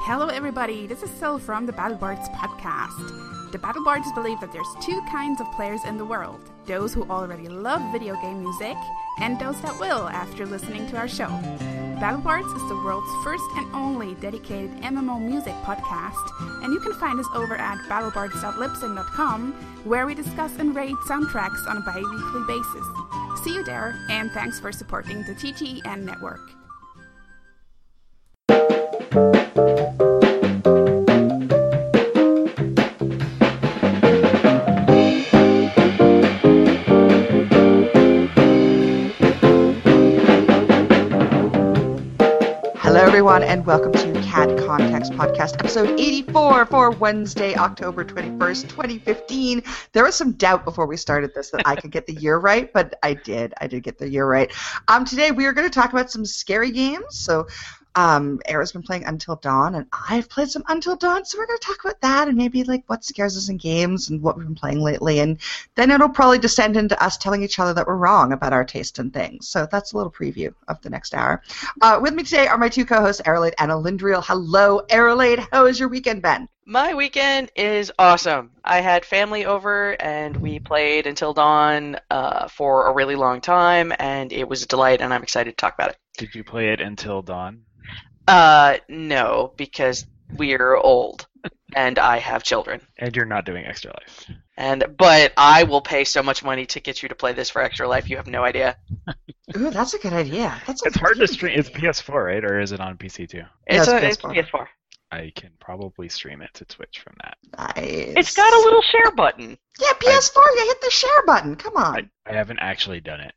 Hello everybody, this is Sil from the BattleBards podcast. The BattleBards believe that there's two kinds of players in the world. Those who already love video game music, and those that will after listening to our show. BattleBards is the world's first and only dedicated MMO music podcast, and you can find us over at battlebards.libsyn.com, where we discuss and rate soundtracks on a bi-weekly basis. See you there, and thanks for supporting the TGN network. Hello everyone and welcome to CAD Context Podcast episode 84 for Wednesday, October 21st, 2015. There was some doubt before we started this that I could get the year right, but I did get the year right. Today we are going to talk about some scary games. So Era's been playing Until Dawn, and I've played some Until Dawn, so we're going to talk about that and maybe like what scares us in games and what we've been playing lately, and then it'll probably descend into us telling each other that we're wrong about our taste in things. So that's a little preview of the next hour. With me today are my two co-hosts, Eralade and Alindriel. Hello, Eralade. How has your weekend been? My weekend is awesome. I had family over, and we played Until Dawn for a really long time, and it was a delight, and I'm excited to talk about it. Did you play it Until Dawn? No, because we're old, and I have children. And you're not doing Extra Life. But I will pay so much money to get you to play this for Extra Life, you have no idea. Ooh, that's a good idea. It's hard to stream. It's PS4, right? Or is it on PC too? It's PS4. PS4. I can probably stream it to Twitch from that. Nice. It's got a little share button. Yeah, PS4, you hit the share button. Come on. I haven't actually done it.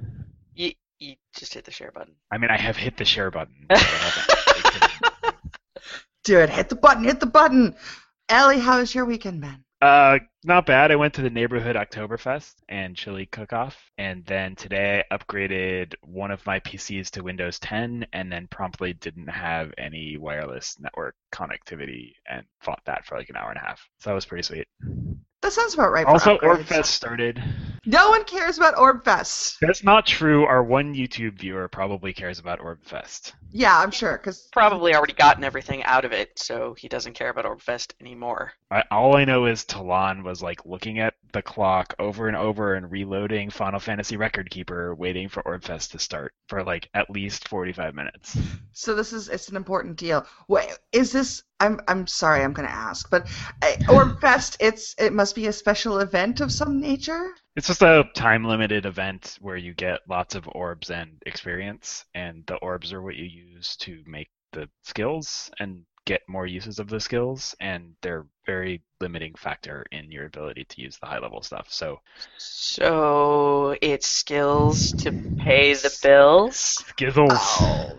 You just hit the share button. I mean, I have hit the share button. But I haven't. Do it. Hit the button. Ellie, how has your weekend been? Not bad. I went to the neighborhood Oktoberfest and chili cook-off, and then today I upgraded one of my PCs to Windows 10, and then promptly didn't have any wireless network connectivity, and fought that for like an hour and a half. So that was pretty sweet. That sounds about right. Also, for upgrades. Orbfest started. No one cares about Orbfest. That's not true. Our one YouTube viewer probably cares about Orbfest. Yeah, I'm sure, because Probably already gotten everything out of it, so he doesn't care about Orbfest anymore. All I know is Talon was like looking at the clock over and over and reloading Final Fantasy Record Keeper, waiting for Orbfest to start for like at least 45 minutes. So it's an important deal. Wait, is this? I'm sorry, I'm going to ask, but Orbfest, it must be a special event of some nature. It's just a time-limited event where you get lots of orbs and experience, and the orbs are what you use to make the skills and get more uses of the skills, and they're very limiting factor in your ability to use the high-level stuff. So it's skills to pay the bills? Skizzles. Oh,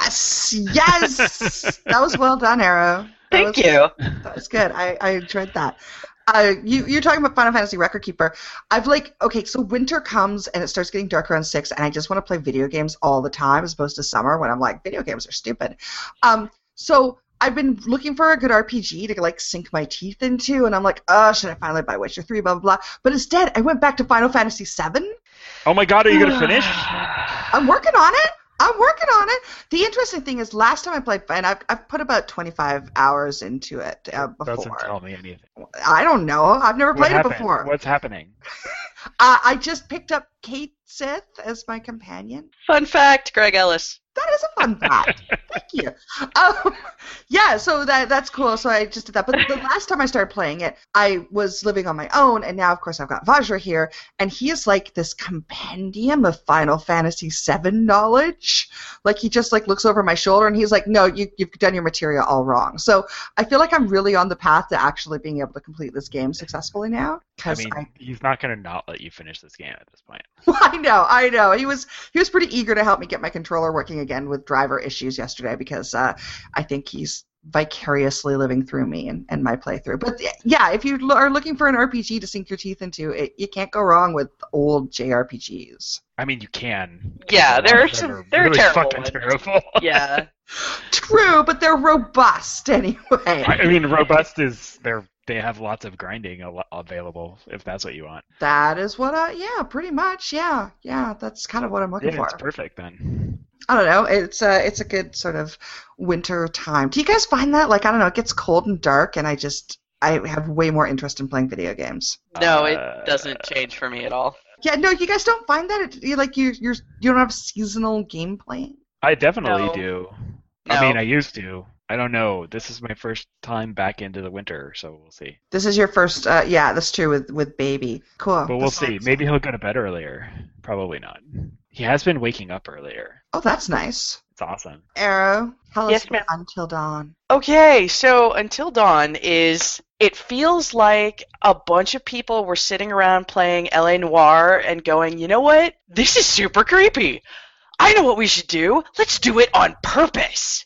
yes! That was well done, Arrow. Thank you. That was good. I enjoyed that. You're talking about Final Fantasy Record Keeper. So winter comes and it starts getting dark around 6, and I just want to play video games all the time as opposed to summer when I'm like, video games are stupid. So I've been looking for a good RPG to like sink my teeth into, and I'm like, should I finally buy Witcher 3, blah, blah, blah. But instead, I went back to Final Fantasy 7. Oh my god, are you going to finish? I'm working on it. The interesting thing is, last time I played, and I've put about 25 hours into it before. Doesn't tell me anything. I don't know. I've never played it before. What's happening? I just picked up Kate Sith as my companion. Fun fact, Greg Ellis. That is a fun fact. Thank you. Yeah, so that's cool. So I just did that. But the last time I started playing it, I was living on my own, and now, of course, I've got Vajra here, and he is like this compendium of Final Fantasy VII knowledge. Like, he just like looks over my shoulder, and he's like, no, you've done your material all wrong. So I feel like I'm really on the path to actually being able to complete this game successfully now. I mean, he's not going to not let you finish this game at this point. I know. He was pretty eager to help me get my controller working again with driver issues yesterday, because I think he's vicariously living through me and my playthrough. But yeah, if you are looking for an RPG to sink your teeth into, you can't go wrong with old JRPGs. I mean, you can. Yeah, they're really terrible fucking ones. terrible. Yeah. True, but they're robust anyway. I mean, robust is they're they have lots of grinding available if that's what you want. That is what yeah, pretty much. Yeah, that's kind of what I'm looking Yeah, for. it's perfect then. I don't know. It's a good sort of winter time. Do you guys find that? Like, I don't know, it gets cold and dark, and I have way more interest in playing video games. No, it doesn't change for me at all. Yeah, no, you guys don't find that? You don't have seasonal game playing? I definitely No. do. No. I mean, I used to. I don't know. This is my first time back into the winter, so we'll see. This is your first, yeah, that's true with baby. Cool. But we'll see. Maybe he'll go to bed earlier. Probably not. He has been waking up earlier. Oh, that's nice. It's awesome. Arrow, tell Yes, us ma'am. Until Dawn. Okay, so Until Dawn it feels like a bunch of people were sitting around playing L.A. Noire and going, you know what? This is super creepy. I know what we should do. Let's do it on purpose.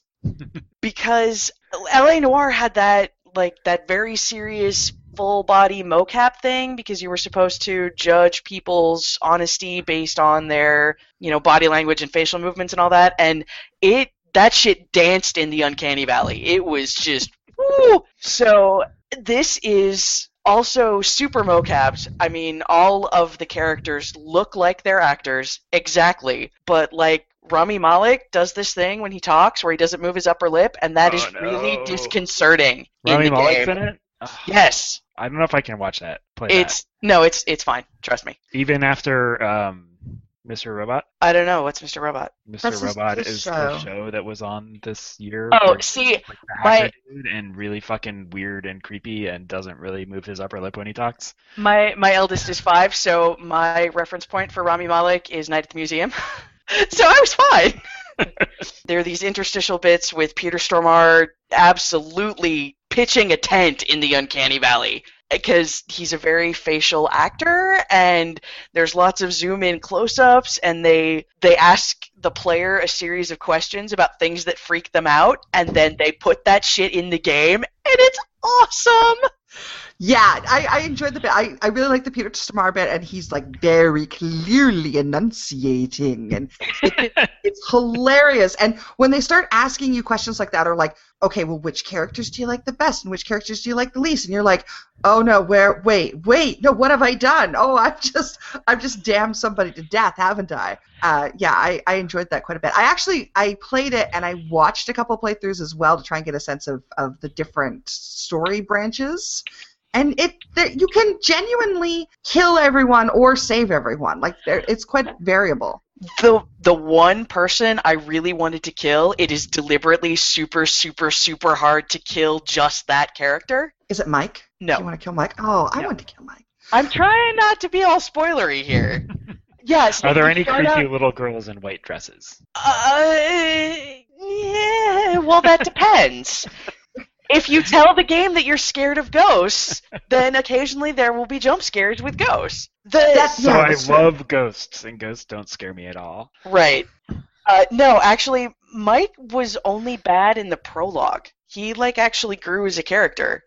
Because L.A. Noire had that very serious full body mocap thing because you were supposed to judge people's honesty based on their, body language and facial movements and all that, and that shit danced in the Uncanny Valley. It was just woo. So this is also super mocapped. I mean, all of the characters look like they're actors exactly, but Rami Malek does this thing when he talks where he doesn't move his upper lip, and that is really disconcerting Rami in the Malek's game. in it? Ugh, Yes. I don't know if I can watch that. It's fine. Trust me. Even after Mr. Robot? I don't know. What's Mr. Robot? Mr. That's Robot the is show. the show that was on this year. Oh, where see, he's the hacker dude and really fucking weird and creepy and doesn't really move his upper lip when he talks. my eldest is 5, so my reference point for Rami Malek is Night at the Museum. So I was fine. There are these interstitial bits with Peter Stormare absolutely pitching a tent in the Uncanny Valley because he's a very facial actor, and there's lots of zoom-in close-ups, and they ask the player a series of questions about things that freak them out, and then they put that shit in the game, and it's awesome! Yeah, I enjoyed the bit. I really like the Peter Stormare bit, and he's very clearly enunciating, and it's hilarious. And when they start asking you questions like that, or okay, well, which characters do you like the best, and which characters do you like the least? And you're like, oh no, wait, no, what have I done? Oh, I've just damned somebody to death, haven't I? Yeah, I enjoyed that quite a bit. I played it, and I watched a couple playthroughs as well to try and get a sense of the different story branches. And you can genuinely kill everyone or save everyone. It's quite variable. The one person I really wanted to kill, it is deliberately super, super, super hard to kill just that character. Is it Mike? No. Do you want to kill Mike? Oh, I want to kill Mike. I'm trying not to be all spoilery here. Yes. Are there any creepy little girls in white dresses? Yeah, well, that depends. If you tell the game that you're scared of ghosts, then occasionally there will be jump scares with ghosts. I love ghosts, and ghosts don't scare me at all. Right. No, actually, Mike was only bad in the prologue. He actually grew as a character.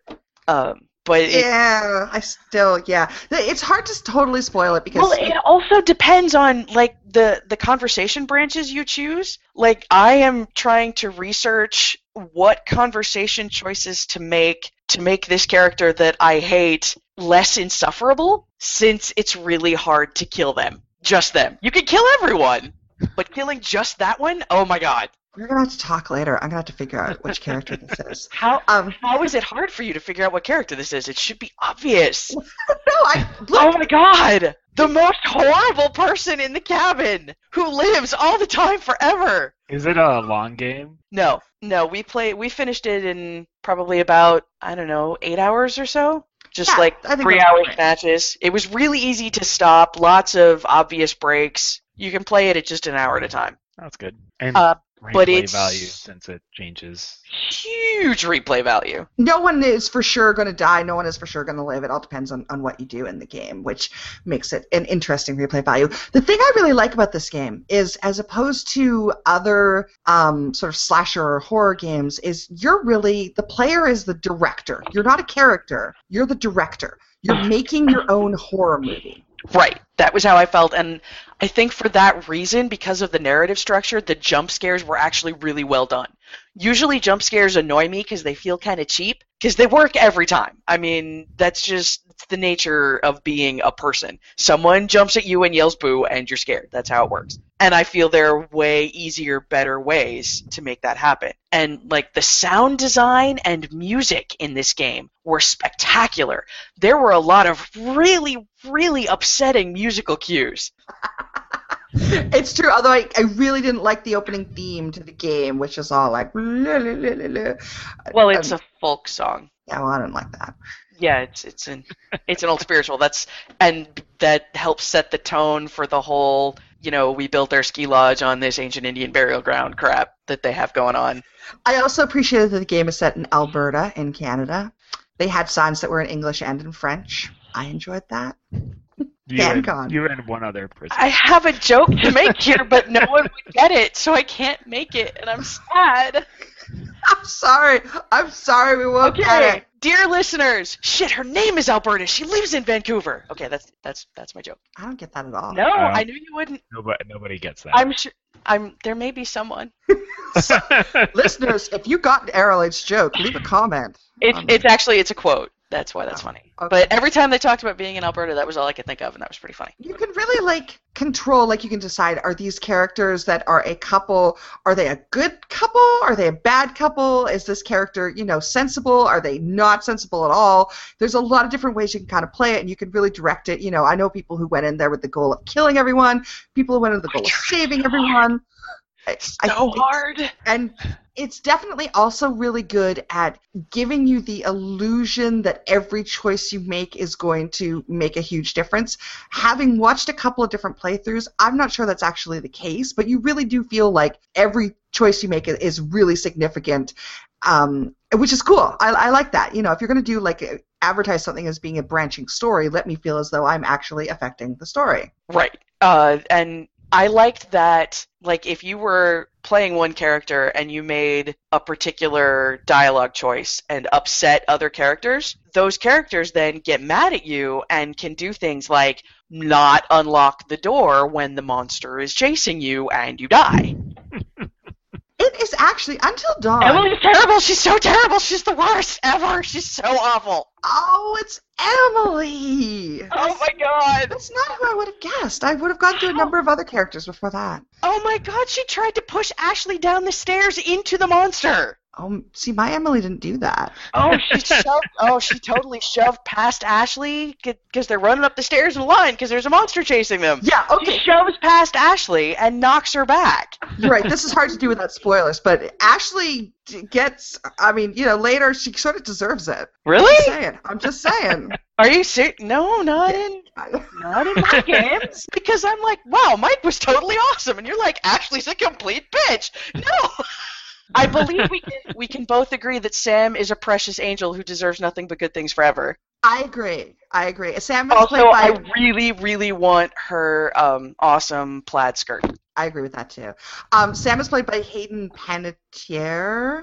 It's hard to totally spoil it because it also depends on the conversation branches you choose. I am trying to research what conversation choices to make this character that I hate less insufferable, since it's really hard to kill them. Just them. You can kill everyone, but killing just that one? Oh my god. We're going to have to talk later. I'm going to have to figure out which character this is. How is it hard for you to figure out what character this is? It should be obvious. Oh my god! The most horrible person in the cabin who lives all the time forever! Is it a long game? No, we finished it in probably about, 8 hours or so. Just 3-hour matches. It was really easy to stop, lots of obvious breaks. You can play it at just an hour at a time. That's good. And but replay it's value since it changes. Huge replay value. No one is for sure going to die. No one is for sure going to live. It all depends on what you do in the game, which makes it an interesting replay value. The thing I really like about this game is, as opposed to other sort of slasher or horror games, is the player is the director. You're not a character. You're the director. You're making your own horror movie. Right. That was how I felt, and I think for that reason, because of the narrative structure, the jump scares were actually really well done. Usually jump scares annoy me because they feel kind of cheap, because they work every time. I mean, that's just the nature of being a person. Someone jumps at you and yells boo, and you're scared. That's how it works. And I feel there are way easier, better ways to make that happen. And like the sound design and music in this game were spectacular. There were a lot of really, really upsetting musical cues. It's true, although I really didn't like the opening theme to the game, which is all like... Well, it's a folk song. Yeah, well, I didn't like that. Yeah, it's an old spiritual. And that helps set the tone for the whole, we built our ski lodge on this ancient Indian burial ground crap that they have going on. I also appreciated that the game is set in Alberta, in Canada. They had signs that were in English and in French. I enjoyed that. You and one other person. I have a joke to make here, but no one would get it, so I can't make it, and I'm sad. I'm sorry we won't get it. Dear listeners, shit, her name is Alberta. She lives in Vancouver. Okay, that's my joke. I don't get that at all. No, I knew you wouldn't. Nobody gets that. I'm sure. There may be someone. Listeners, if you got Errol H's joke, leave a comment. It's a quote. That's why that's funny. Okay. But every time they talked about being in Alberta, that was all I could think of, and that was pretty funny. You can really, control, you can decide, are these characters that are a couple, are they a good couple? Are they a bad couple? Is this character, sensible? Are they not sensible at all? There's a lot of different ways you can kind of play it, and you can really direct it. I know people who went in there with the goal of killing everyone, people who went in with the goal of saving everyone. It's so hard. And it's definitely also really good at giving you the illusion that every choice you make is going to make a huge difference. Having watched a couple of different playthroughs, I'm not sure that's actually the case, but you really do feel like every choice you make is really significant, which is cool. I like that. If you're going to do advertise something as being a branching story, let me feel as though I'm actually affecting the story. Right. And I liked that, if you were playing one character and you made a particular dialogue choice and upset other characters, those characters then get mad at you and can do things like not unlock the door when the monster is chasing you and you die. It is actually, Until Dawn... Emily's terrible! She's so terrible! She's the worst ever! She's so awful! Oh, it's Emily! Oh my god! That's not who I would have guessed. I would have gone to a number of other characters before that. Oh my god, she tried to push Ashley down the stairs into the monster! Oh, see, my Emily didn't do that. She totally shoved past Ashley because they're running up the stairs in a line because there's a monster chasing them. Yeah, okay. She shoves past Ashley and knocks her back. You're right, this is hard to do without spoilers, but Ashley gets, later she sort of deserves it. Really? I'm just saying. Are you serious? No, not in my games. Because I'm like, wow, Mike was totally awesome, and you're like, Ashley's a complete bitch. No. I believe we can both agree that Sam is a precious angel who deserves nothing but good things forever. I agree. Sam is also, played by... I really, really want her awesome plaid skirt. I agree with that too. Sam is played by Hayden Panettiere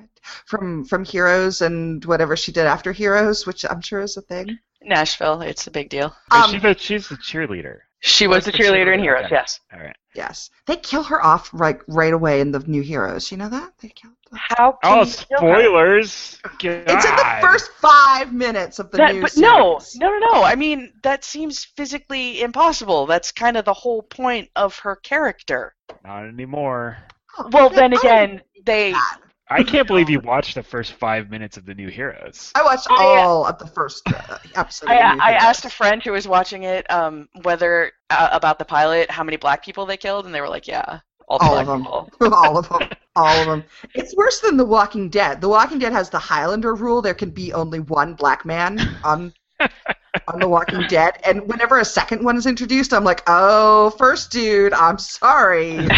from Heroes and whatever she did after Heroes, which I'm sure is a thing. Nashville, it's a big deal. She's the cheerleader. She was the cheerleader in Heroes, okay. Yes. All right. Yes. They kill her off right away in the new Heroes. You know that? They killed her. How can you kill her? Spoilers! God. It's in the first 5 minutes of the new series. No. I mean, that seems physically impossible. That's kind of the whole point of her character. Not anymore. Oh, Well, then again, they... I can't believe you watched the first 5 minutes of the new Heroes. I watched all of the first episode. I asked a friend who was watching it whether about the pilot, how many black people they killed, and they were like, yeah, all of black them. people. All of them. It's worse than The Walking Dead. The Walking Dead has the Highlander rule. There can be only one black man on The Walking Dead. And whenever a second one is introduced, I'm like, oh, first dude, I'm sorry.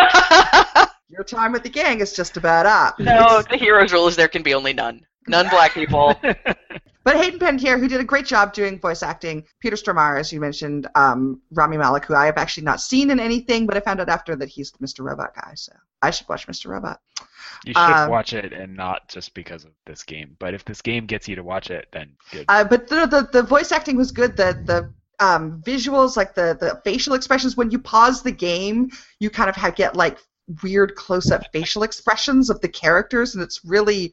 Your time with the gang is just about up. No, the hero's rule is there can be only none. None black people. But Hayden Panettiere, who did a great job doing voice acting, Peter Stormare, as you mentioned, Rami Malek, who I have actually not seen in anything, but I found out after that he's the Mr. Robot guy, so I should watch Mr. Robot. You should watch it, and not just because of this game. But if this game gets you to watch it, then good. But the voice acting was good. The visuals, like the facial expressions, when you pause the game, you kind of get like weird close-up facial expressions of the characters, and it's really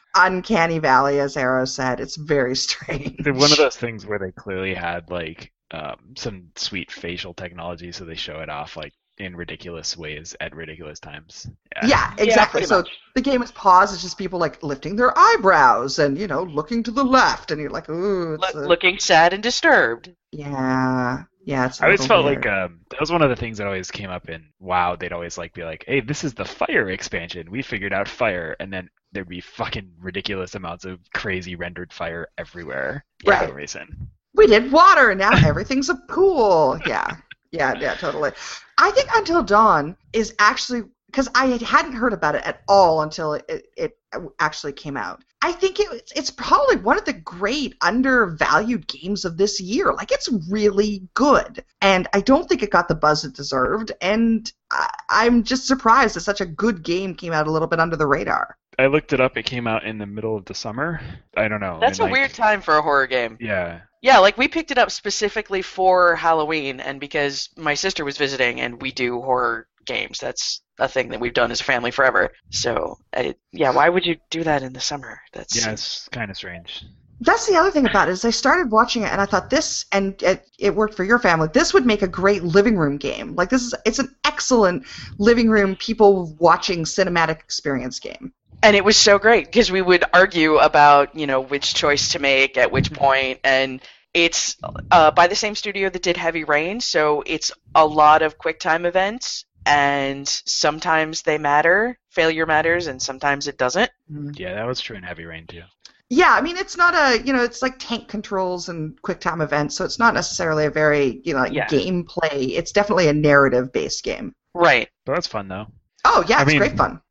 uncanny valley, as Arrow said. It's very strange. They're one of those things where they clearly had like some sweet facial technology, so they show it off like in ridiculous ways at ridiculous times. Yeah, exactly. pretty So much. the game is paused. It's just people like lifting their eyebrows and looking to the left, and you're like, ooh, it's Looking sad and disturbed. yeah. It's a I always little felt weird. like that was one of the things that always came up in WoW. They'd always like be like, "Hey, this is the fire expansion. We figured out fire," and then there'd be fucking ridiculous amounts of crazy rendered fire everywhere for Right. no reason. We did water, and now everything's a pool. Yeah, totally. I think Until Dawn is actually, because I hadn't heard about it at all until it actually came out. I think it's probably one of the great undervalued games of this year. Like, it's really good, and I don't think it got the buzz it deserved, and I'm just surprised that such a good game came out a little bit under the radar. I looked it up. It came out in the middle of the summer. I don't know. That's a like, weird time for a horror game. Yeah. Yeah, like we picked it up specifically for Halloween, and because my sister was visiting, and we do horror games. That's a thing that we've done as a family forever. So, why would you do that in the summer? It's kind of strange. That's the other thing about it, is I started watching it and I thought this, and it worked for your family, this would make a great living room game. Like, it's an excellent living room, people watching cinematic experience game. And it was so great because we would argue about, which choice to make at which point, and it's by the same studio that did Heavy Rain, so it's a lot of QuickTime events, and sometimes they matter, failure matters, and sometimes it doesn't. Yeah, that was true in Heavy Rain too. Yeah, I mean, it's not it's like tank controls and QuickTime events, so it's not necessarily a very, gameplay. It's definitely a narrative-based game. Right. But that's fun though. Oh, yeah, it's great fun.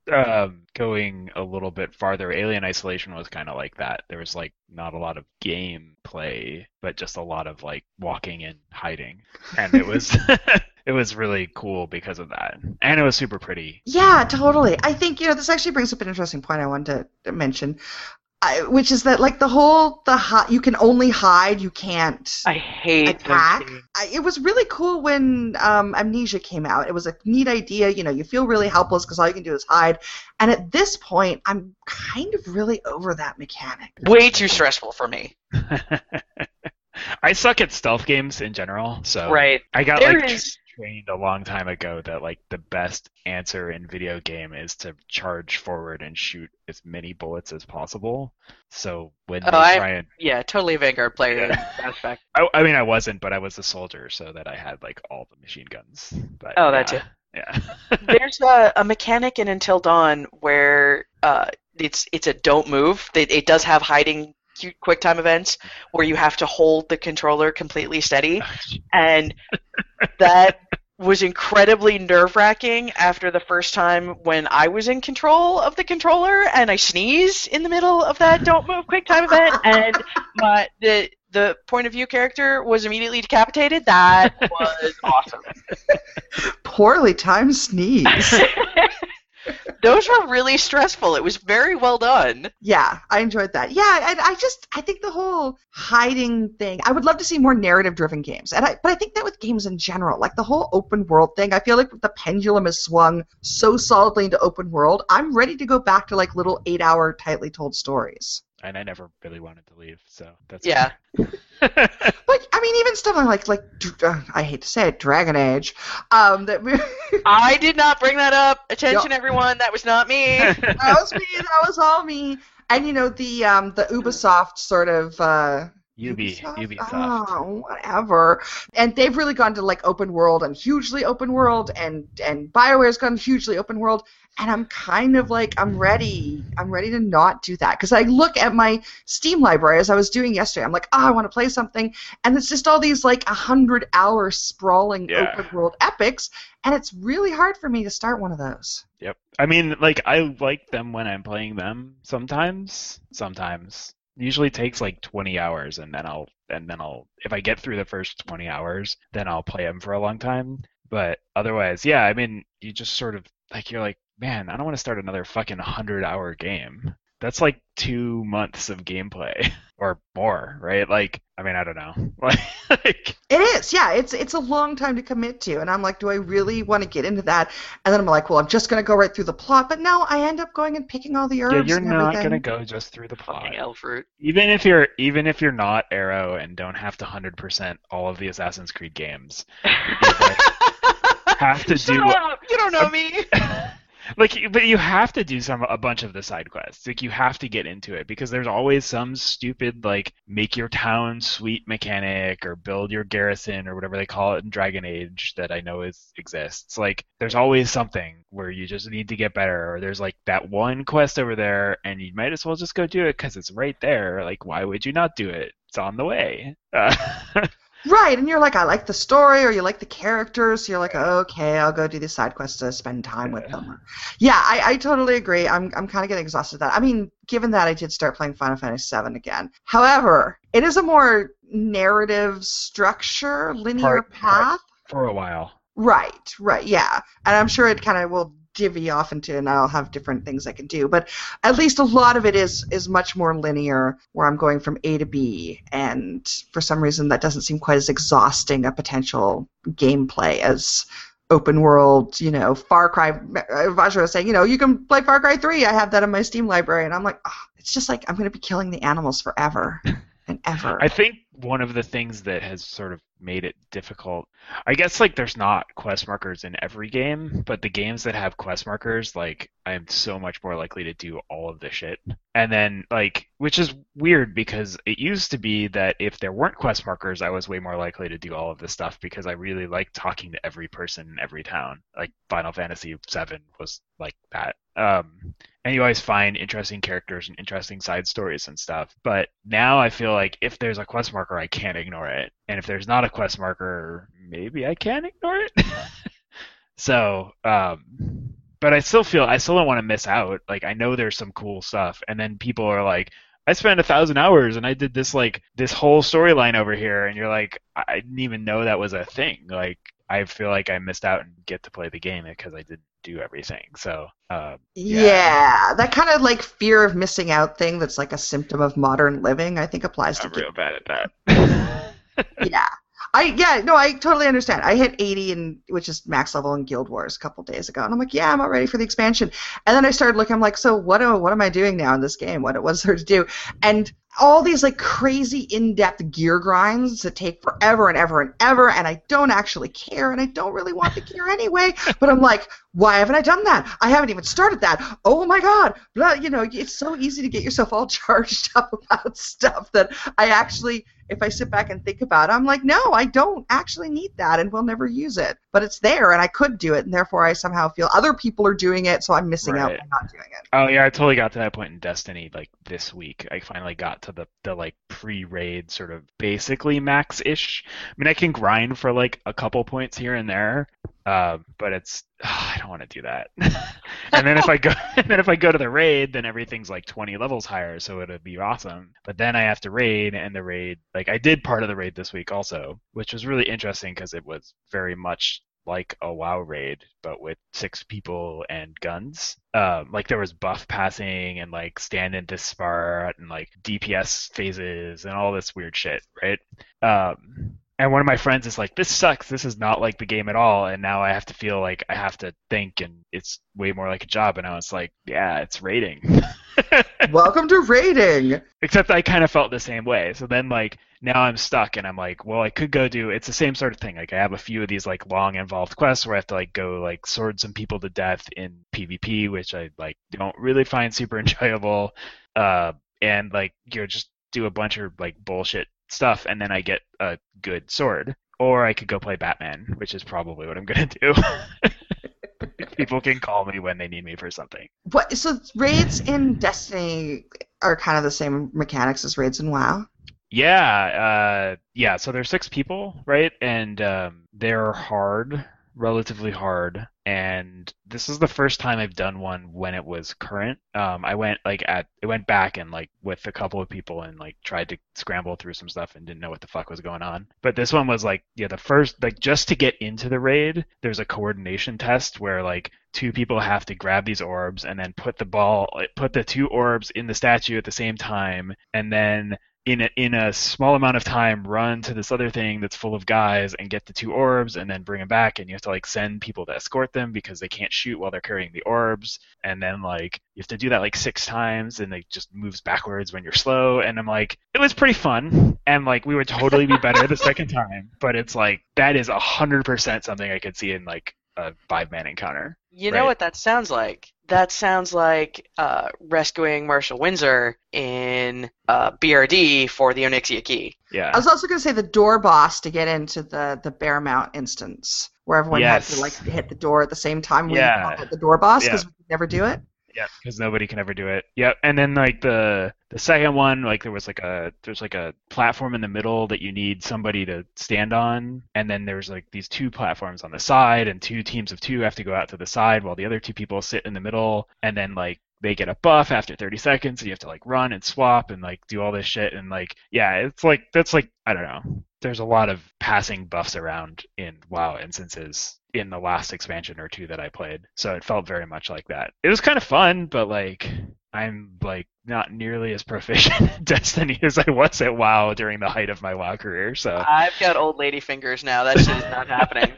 Going a little bit farther, Alien Isolation was kind of like that. There was like not a lot of gameplay, but just a lot of like walking and hiding, and it was it was really cool because of that, and it was super pretty. Yeah, totally. I think this actually brings up an interesting point I wanted to mention. Which is that, like, you can only hide, you can't I hate attack. those games. It was really cool when Amnesia came out. It was a neat idea. You feel really helpless because all you can do is hide. And at this point, I'm kind of really over that mechanic. Way too stressful for me. I suck at stealth games in general, so Right. I got There like is- trained a long time ago that like the best answer in video game is to charge forward and shoot as many bullets as possible. So when they try and Yeah, totally a Vanguard player in Yeah. that aspect. I mean I wasn't, but I was a soldier, so that I had like all the machine guns. But Oh, that too. Yeah. There's a mechanic in Until Dawn where it's a don't move. It does have hiding QuickTime events where you have to hold the controller completely steady, and that was incredibly nerve-wracking after the first time when I was in control of the controller and I sneeze in the middle of that don't move QuickTime event, and the point of view character was immediately decapitated. That was awesome. Poorly timed sneeze. Those were really stressful. It was very well done. Yeah, I enjoyed that. Yeah, and I think the whole hiding thing, I would love to see more narrative-driven games. But I think that with games in general, like the whole open world thing, I feel like the pendulum has swung so solidly into open world. I'm ready to go back to like little 8-hour tightly told stories. And I never really wanted to leave, so that's Yeah. But I mean, even stuff like I hate to say it, Dragon Age. I did not bring that up. Attention, everyone. That was not me. That was me. That was all me. And the Ubisoft sort of Ubisoft. Oh, whatever. And they've really gone to like open world and hugely open world, and BioWare's gone hugely open world. And I'm kind of like, I'm ready to not do that. Because I look at my Steam library, as I was doing yesterday. I'm like, I want to play something. And it's just all these like 100-hour sprawling open world epics. And it's really hard for me to start one of those. Yep. I mean, like, I like them when I'm playing them sometimes. Usually takes like 20 hours, and then I'll if I get through the first 20 hours, then I'll play them for a long time. But otherwise, yeah, I mean, you just sort of like, you're like, man, I don't want to start another fucking 100-hour game. that's like 2 months of gameplay or more, right? Like, I mean, I don't know. Like, It is, yeah. It's a long time to commit to, and I'm like, do I really want to get into that? And then I'm like, well, I'm just gonna go right through the plot. But no, I end up going and picking all the herbs. yeah, you're and not everything. gonna go just through the plot. Fucking elf fruit. Even if you're not Arrow and don't have to 100% all of the Assassin's Creed games, you have to Shut do up! You don't know me. but you have to do a bunch of the side quests. Like, you have to get into it because there's always some stupid, like, make your town sweet mechanic or build your garrison or whatever they call it in Dragon Age that I know exists. Like, there's always something where you just need to get better, or there's like that one quest over there and you might as well just go do it because it's right there. Like, why would you not do it? It's on the way. Right, and you're like, I like the story, or you like the characters, so you're like, okay, I'll go do the side quests to spend time with them. Yeah, I totally agree. I'm kind of getting exhausted with that. I mean, given that I did start playing Final Fantasy VII again. However, it is a more narrative structure, linear path. For a while. Right, yeah. And I'm sure it kind of will divvy off into, and I'll have different things I can do. But at least a lot of it is much more linear, where I'm going from A to B, and for some reason that doesn't seem quite as exhausting a potential gameplay as open world, Far Cry. Vajra was saying, you can play Far Cry 3. I have that in my Steam library, and I'm like, it's just like I'm going to be killing the animals forever and ever. I think one of the things that has sort of made it difficult, I guess, like, there's not quest markers in every game, but the games that have quest markers, like, I'm so much more likely to do all of the shit. And then, like, which is weird because it used to be that if there weren't quest markers, I was way more likely to do all of this stuff because I really like talking to every person in every town. Like, Final Fantasy VII was like that. And you always find interesting characters and interesting side stories and stuff. But now I feel like if there's a quest marker, I can't ignore it. And if there's not a quest marker, maybe I can ignore it. So, but I still don't want to miss out. Like, I know there's some cool stuff. And then people are like, I spent 1,000 hours and I did this whole storyline over here. And you're like, I didn't even know that was a thing. Like, I feel like I missed out and get to play the game because I didn't do everything. So, yeah, that kind of like fear of missing out thing that's like a symptom of modern living, I think applies to I'm real bad at that. Yeah. I totally understand. I hit 80, which is max level in Guild Wars a couple days ago, and I'm like, yeah, I'm not ready for the expansion. And then I started looking, I'm like, so what am I doing now in this game? What was there to do? And all these like crazy in-depth gear grinds that take forever and ever and ever, and I don't actually care, and I don't really want the gear anyway, but I'm like, why haven't I done that? I haven't even started that. Oh my god. Blah, it's so easy to get yourself all charged up about stuff that I actually, if I sit back and think about it, I'm like, no, I don't actually need that and will never use it. But it's there and I could do it, and therefore I somehow feel other people are doing it, so I'm missing out by not doing it. Oh yeah, I totally got to that point in Destiny like this week. I finally got to the like pre-raid sort of basically max-ish. I mean, I can grind for like a couple points here and there, but it's I don't want to do that. And then if I go to the raid, then everything's like 20 levels higher, so it'd be awesome. But then I have to raid, and the raid, like, I did part of the raid this week also, which was really interesting because it was very much like a WoW raid, but with 6 people and guns. Like, there was buff passing and like stand and dispart and like DPS phases and all this weird shit, right? And one of my friends is like, this sucks. This is not like the game at all. And now I have to feel like I have to think, and it's way more like a job. And I was like, yeah, it's raiding. Welcome to raiding. Except I kind of felt the same way. So then, like, now I'm stuck, and I'm like, well, I could go do. It's the same sort of thing. Like, I have a few of these like long involved quests where I have to like go like sword some people to death in PvP, which I like don't really find super enjoyable. And like, just do a bunch of like bullshit stuff, and then I get a good sword. Or I could go play Batman, which is probably what I'm gonna do. People can call me when they need me for something. What? So raids in Destiny are kind of the same mechanics as raids in WoW? Yeah, so there's 6 people, right? And they're hard, relatively hard. And this is the first time I've done one when it was current. I went back and like with a couple of people and like tried to scramble through some stuff and didn't know what the fuck was going on. But this one was like, the first, like, just to get into the raid, there's a coordination test where like two people have to grab these orbs and then put the two orbs in the statue at the same time, and then in a small amount of time run to this other thing that's full of guys and get the two orbs and then bring them back, and you have to like send people to escort them because they can't shoot while they're carrying the orbs, and then like you have to do that like 6 times and it just moves backwards when you're slow. And I'm like, it was pretty fun, and like we would totally be better the second time, but it's like that is 100% something I could see in like a 5-man encounter. You know what that sounds like? That sounds like rescuing Marshall Windsor in BRD for the Onyxia Key. Yeah. I was also going to say the door boss to get into the Bear Mount instance, where everyone had to like hit the door at the same time when you pop at the door boss, because we could never do it. Yeah, because nobody can ever do it. Yep. And then like the second one, like there's like a platform in the middle that you need somebody to stand on, and then there's like these 2 platforms on the side, and 2 teams of 2 have to go out to the side while the other 2 people sit in the middle, and then like they get a buff after 30 seconds, and you have to like run and swap and like do all this shit, and like it's like that's like I don't know. There's a lot of passing buffs around in WoW instances in the last expansion or 2 that I played, so it felt very much like that. It was kind of fun, but like I'm like not nearly as proficient in Destiny as I was at WoW during the height of my WoW career. So I've got old lady fingers now. That shit is not happening.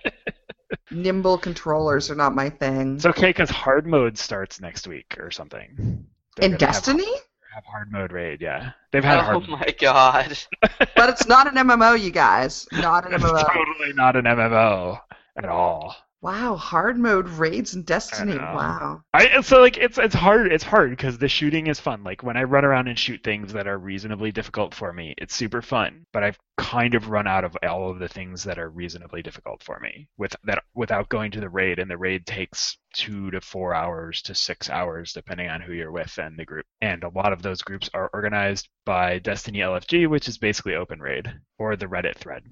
Nimble controllers are not my thing. It's okay because hard mode starts next week or something. In Destiny? Have hard mode raid, yeah. They've had hard mode. Oh my god. But it's not an MMO, you guys. Not an MMO. It's totally not an MMO at all. Wow, hard mode raids in Destiny. Wow. So like it's hard. It's hard because the shooting is fun. Like when I run around and shoot things that are reasonably difficult for me, it's super fun. But I've kind of run out of all of the things that are reasonably difficult for me without going to the raid, and the raid takes 2 to 4 hours to 6 hours depending on who you're with and the group. And a lot of those groups are organized by Destiny LFG, which is basically Open Raid, or the Reddit thread.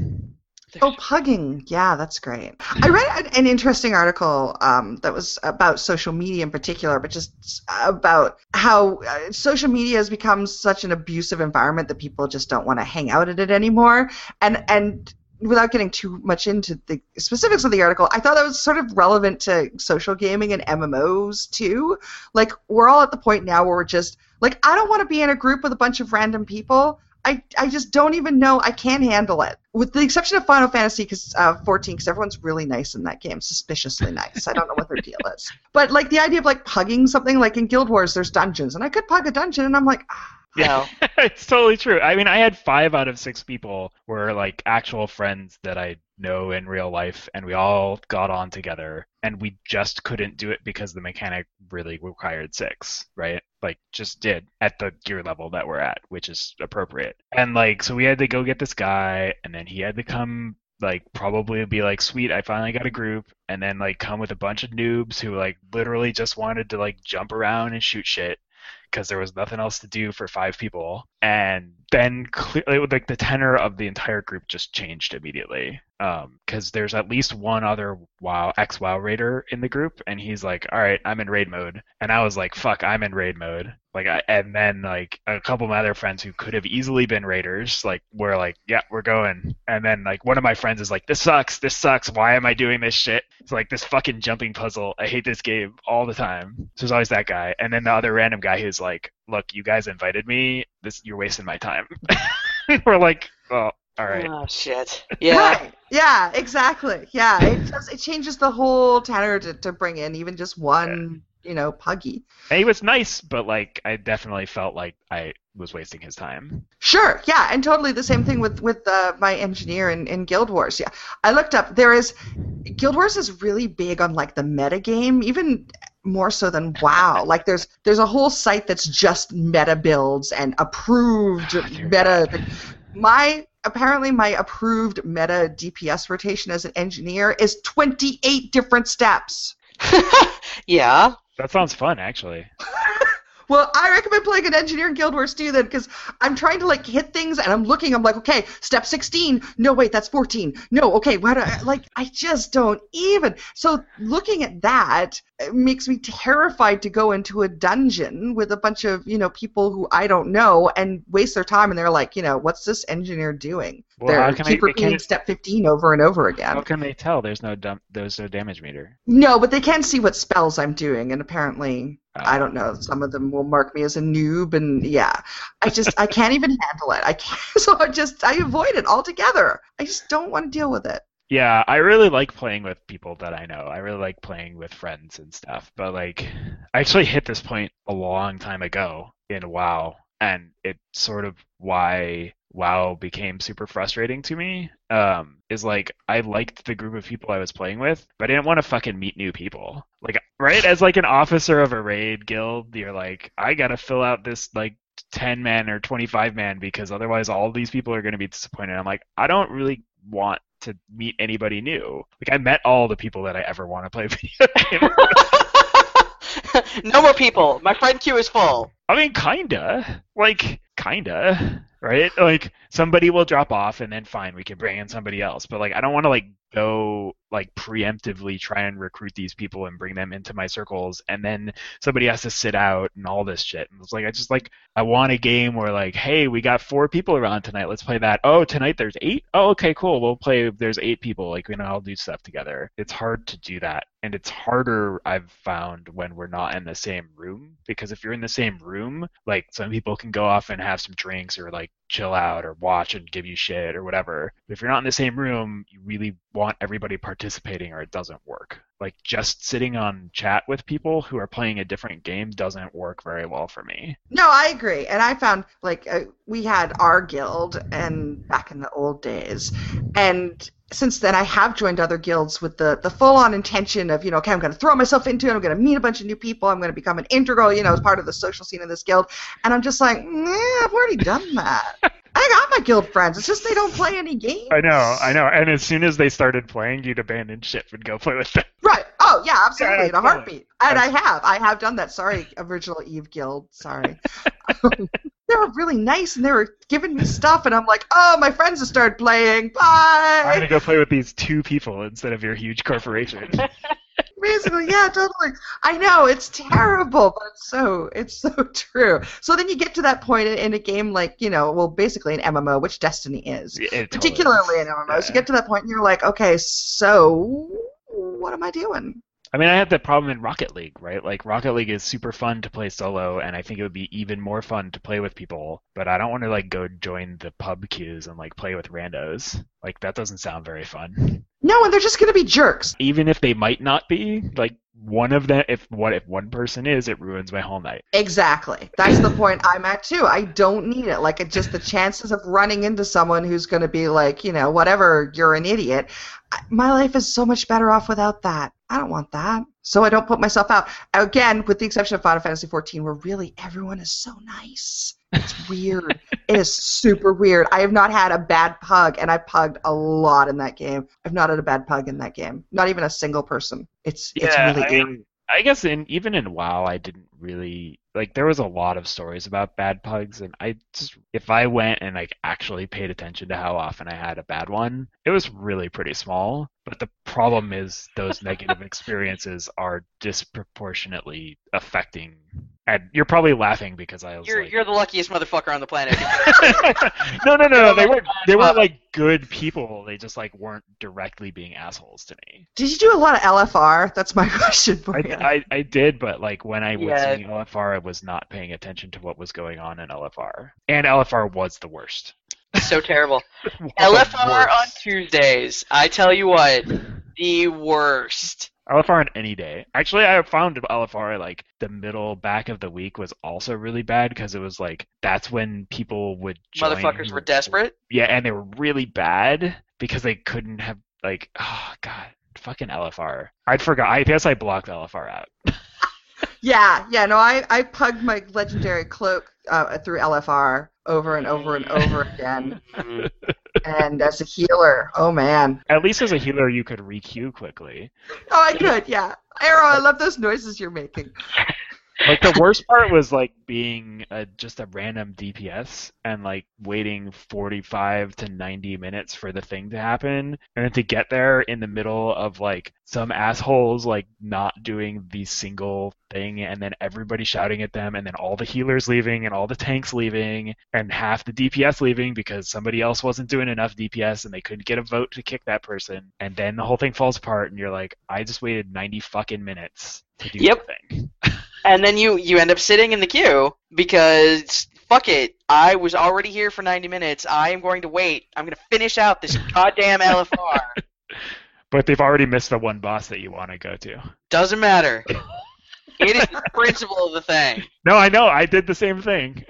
Oh, pugging. Yeah, that's great. I read an interesting article that was about social media in particular, but just about how social media has become such an abusive environment that people just don't want to hang out in it anymore. And without getting too much into the specifics of the article, I thought that was sort of relevant to social gaming and MMOs too. Like, we're all at the point now where we're just, like, I don't want to be in a group with a bunch of random people. I just don't even know. I can't handle it. With the exception of Final Fantasy 14, because everyone's really nice in that game, suspiciously nice. I don't know what their deal is. But, like, the idea of, like, pugging something, like in Guild Wars, there's dungeons, and I could pug a dungeon, and I'm like, Yeah, it's totally true. I mean, I had 5 out of 6 people were like actual friends that I know in real life, and we all got on together, and we just couldn't do it because the mechanic really required 6, right? Like, just did at the gear level that we're at, which is appropriate. And like, so we had to go get this guy, and then he had to come, like, probably be like, sweet, I finally got a group, and then like come with a bunch of noobs who like literally just wanted to like jump around and shoot shit because there was nothing else to do for 5 people. And then like the tenor of the entire group just changed immediately, because there's at least one other ex-WoW raider in the group, and he's like, all right, I'm in raid mode. And I was like, fuck, I'm in raid mode. And then like a couple of my other friends who could have easily been raiders, like, were like, yeah, we're going. And then like one of my friends is like, this sucks, why am I doing this shit? It's like this fucking jumping puzzle, I hate this game all the time. So there's always that guy. And then the other random guy who's like, look, you guys invited me, you're wasting my time. We're like, oh, all right. Oh shit. Yeah. Right. Yeah, exactly. Yeah, it changes the whole tenor to bring in even just one, puggy. And he was nice, but like I definitely felt like I was wasting his time. Sure, yeah, and totally the same thing with my engineer in Guild Wars. Yeah, I looked up. Guild Wars is really big on like the meta game, even more so than WoW. Like there's a whole site that's just meta builds and approved meta. Apparently my approved meta DPS rotation as an engineer is 28 different steps. Yeah. That sounds fun, actually. Well, I recommend playing an Engineering Guild Wars 2 then, because I'm trying to like hit things and I'm looking, I'm like, okay, step 16. No, wait, that's 14. No, okay, why do I just don't even. So looking at that makes me terrified to go into a dungeon with a bunch of, people who I don't know and waste their time, and they're like, what's this engineer doing? Well, They keep repeating step 15 over and over again. How can they tell? There's no damage meter. No, but they can see what spells I'm doing, and apparently, I don't know, some of them will mark me as a noob, and yeah, I can't even handle it. I can't, so I avoid it altogether. I just don't want to deal with it. Yeah, I really like playing with people that I know. I really like playing with friends and stuff. But like, I actually hit this point a long time ago in WoW, and it's sort of why WoW became super frustrating to me. Is like, I liked the group of people I was playing with, but I didn't want to fucking meet new people. Like, right? As like an officer of a raid guild, you're like, I gotta fill out this like 10-man or 25-man because otherwise all these people are gonna be disappointed. I'm like, I don't really want to meet anybody new. Like, I met all the people that I ever want to play video games with. No more people. My friend queue is full. I mean, kinda. Right? Like, somebody will drop off and then fine, we can bring in somebody else. But like, I don't want to like go like preemptively try and recruit these people and bring them into my circles, and then somebody has to sit out and all this shit. And it's like, I want a game where like, hey, we got 4 people around tonight, let's play that. Oh, tonight there's 8? Oh, okay, cool, we'll play, there's 8 people, like, we can all do stuff together. It's hard to do that, and it's harder, I've found, when we're not in the same room, because if you're in the same room, like, some people can go off and have some drinks or like chill out or watch and give you shit or whatever. But if you're not in the same room, you really want everybody participating or it doesn't work. Like, just sitting on chat with people who are playing a different game doesn't work very well for me. No, I agree. And I found, like, we had our guild and back in the old days, and since then I have joined other guilds with the full-on intention of, okay, I'm going to throw myself into it, I'm going to meet a bunch of new people, I'm going to become an integral, as part of the social scene of this guild, and I'm just like, I've already done that. I got my guild friends, it's just they don't play any games. I know, and as soon as they started playing, you'd abandon ship and go play with them. Right, oh yeah, absolutely, Yeah, in a heartbeat. And I have done that, sorry, Original Eve Guild, sorry. They were really nice, and they were giving me stuff, and I'm like, oh, my friends have started playing, bye! I'm going to go play with these 2 people instead of your huge corporation. Basically, yeah, totally. I know, it's terrible, but it's so true. So then you get to that point in a game like, basically an MMO, which Destiny is. Particularly an MMO. Yeah. So you get to that point and you're like, okay, so what am I doing? I mean, I had that problem in Rocket League, right? Like, Rocket League is super fun to play solo, and I think it would be even more fun to play with people, but I don't want to, like, go join the pub queues and, like, play with randos. Like, that doesn't sound very fun. No, and they're just going to be jerks. Even if they might not be, like, one of them, if one person is, it ruins my whole night. Exactly. That's the point I'm at, too. I don't need it. Like, it's just the chances of running into someone who's going to be like, whatever, you're an idiot. My life is so much better off without that. I don't want that. So I don't put myself out. Again, with the exception of Final Fantasy XIV, where really everyone is so nice. It's weird. It is super weird. I have not had a bad pug, and I've pugged a lot in that game. I've not had a bad pug in that game. Not even a single person. It's really eerie. I guess even in WoW, I didn't really, like, there was a lot of stories about bad pugs, and if I went and, like, actually paid attention to how often I had a bad one, it was really pretty small. But the problem is those negative experiences are disproportionately affecting. And you're probably laughing because I was You're the luckiest motherfucker on the planet. No. They weren't like good people. They just like weren't directly being assholes to me. Did you do a lot of LFR? That's my question for you. I did, but like when I was doing LFR, I was not paying attention to what was going on in LFR. And LFR was the worst. So terrible. LFR on Tuesdays. I tell you what, the worst. LFR on any day. Actually, I found LFR like the middle back of the week was also really bad because it was like that's when people would join. Motherfuckers were desperate. Yeah, and they were really bad because they couldn't have like, oh god, fucking LFR. I'd forgot. I guess I blocked LFR out. Yeah. No, I pugged my legendary cloak through LFR over and over and over again. And as a healer, oh man. At least as a healer, you could re-queue quickly. Oh, I could, yeah. Arrow, I love those noises you're making. Like the worst part was like being just a random DPS and like waiting 45 to 90 minutes for the thing to happen, and then to get there in the middle of like some assholes like not doing the single thing, and then everybody shouting at them, and then all the healers leaving and all the tanks leaving and half the DPS leaving because somebody else wasn't doing enough DPS and they couldn't get a vote to kick that person, and then the whole thing falls apart and you're like, I just waited 90 fucking minutes to do the thing. And then you end up sitting in the queue because fuck it, I was already here for 90 minutes. I am going to wait. I'm going to finish out this goddamn LFR. But they've already missed the one boss that you want to go to. Doesn't matter. It is the principle of the thing. No, I know. I did the same thing.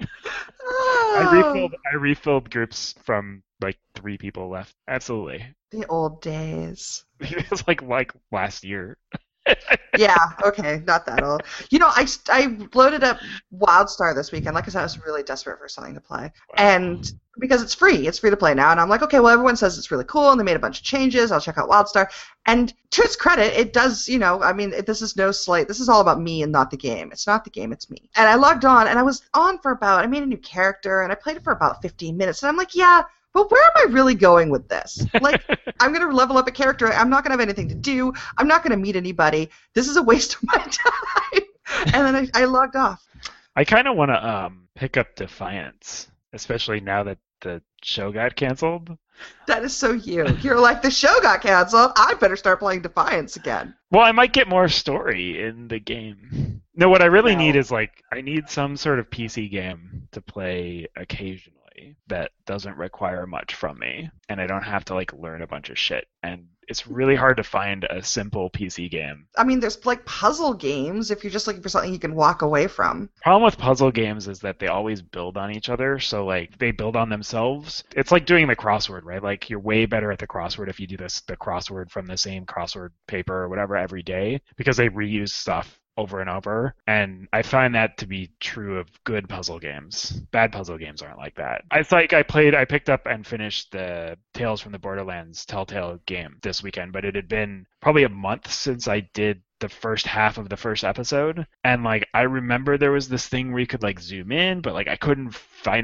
I refilled groups from like 3 people left. Absolutely. The old days. It was like last year. Yeah, okay, not that old. You know, I loaded up WildStar this weekend. Like I said, I was really desperate for something to play. Wow. And because it's free to play now, and I'm like, okay, well, everyone says it's really cool, and they made a bunch of changes. I'll check out WildStar. And to its credit, it does, you know, I mean, this is no slight. This is all about me and not the game. It's not the game, it's me. And I logged on, and I was on for I made a new character, and I played it for about 15 minutes, and I'm like, yeah, but where am I really going with this? Like, I'm going to level up a character. I'm not going to have anything to do. I'm not going to meet anybody. This is a waste of my time. And then I logged off. I kind of want to pick up Defiance, especially now that the show got canceled. That is so you. You're like, the show got canceled. I better start playing Defiance again. Well, I might get more story in the game. No, what I really need is, like, I need some sort of PC game to play occasionally that doesn't require much from me, and I don't have to, like, learn a bunch of shit. And it's really hard to find a simple PC game. I mean, there's, like, puzzle games if you're just looking for something you can walk away from. Problem with puzzle games is that they always build on each other, so, like, they build on themselves. It's like doing the crossword, right? Like, you're way better at the crossword if you do the crossword from the same crossword paper or whatever every day, because they reuse stuff over and over, and I find that to be true of good puzzle games. Bad puzzle games aren't like that. It's like I picked up and finished the Tales from the Borderlands Telltale game this weekend, but it had been probably a month since I did the first half of the first episode, and like I remember there was this thing where you could like zoom in, but like I couldn't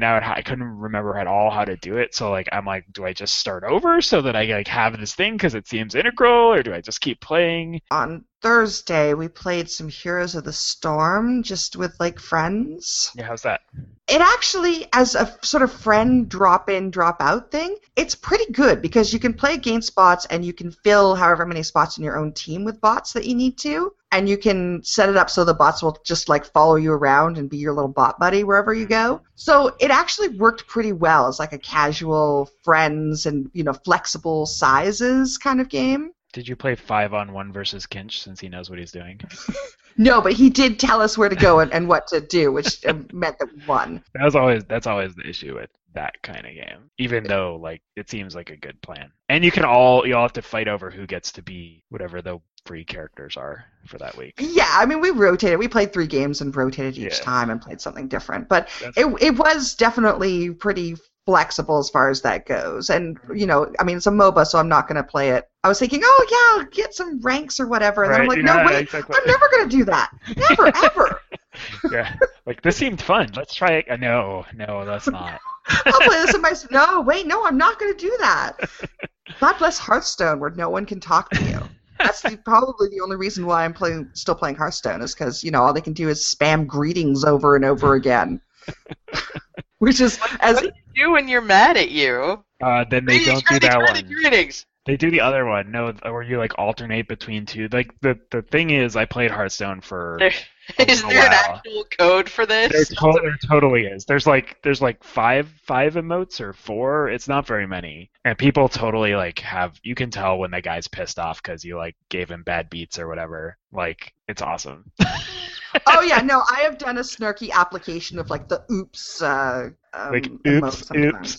remember at all how to do it. So like I'm like, do I just start over so that I like have this thing because it seems integral, or do I just keep playing? On Thursday we played some Heroes of the Storm just with like friends. Yeah, how's that? It actually, as a sort of friend drop-in, drop-out thing, it's pretty good because you can play against bots and you can fill however many spots in your own team with bots that you need to, and you can set it up so the bots will just like follow you around and be your little bot buddy wherever you go. So it actually worked pretty well as like a casual friends and, you know, flexible sizes kind of game. Did you play 5-on-1 versus Kinch since he knows what he's doing? No, but he did tell us where to go and what to do, which meant that we won. That's always the issue with that kind of game. Even though like it seems like a good plan, and you all have to fight over who gets to be whatever the free characters are for that week. Yeah, I mean we rotated. We played 3 games and rotated each time and played something different. But it was definitely pretty flexible as far as that goes. And, you know, I mean, it's a MOBA, so I'm not going to play it. I was thinking, oh, yeah, I'll get some ranks or whatever. And then I'm like, no, wait, exactly. I'm never going to do that. Never, ever. Yeah, like, this seemed fun. Let's try it. No, that's not. I'll play this in my... No, wait, no, I'm not going to do that. God bless Hearthstone, where no one can talk to you. That's probably the only reason why I'm still playing Hearthstone is because, you know, all they can do is spam greetings over and over again. Which is what do you do when you're mad at you? Then they don't do that one. Greetings. They do the other one. No, where you like alternate between two. Like the thing is, I played Hearthstone for. Is there an actual code for this? There totally is. There's like 5 emotes or 4. It's not very many, and people totally like have. You can tell when the guy's pissed off because you like gave him bad beats or whatever. Like it's awesome. Oh yeah, no, I have done a snarky application of like the oops. Like oops.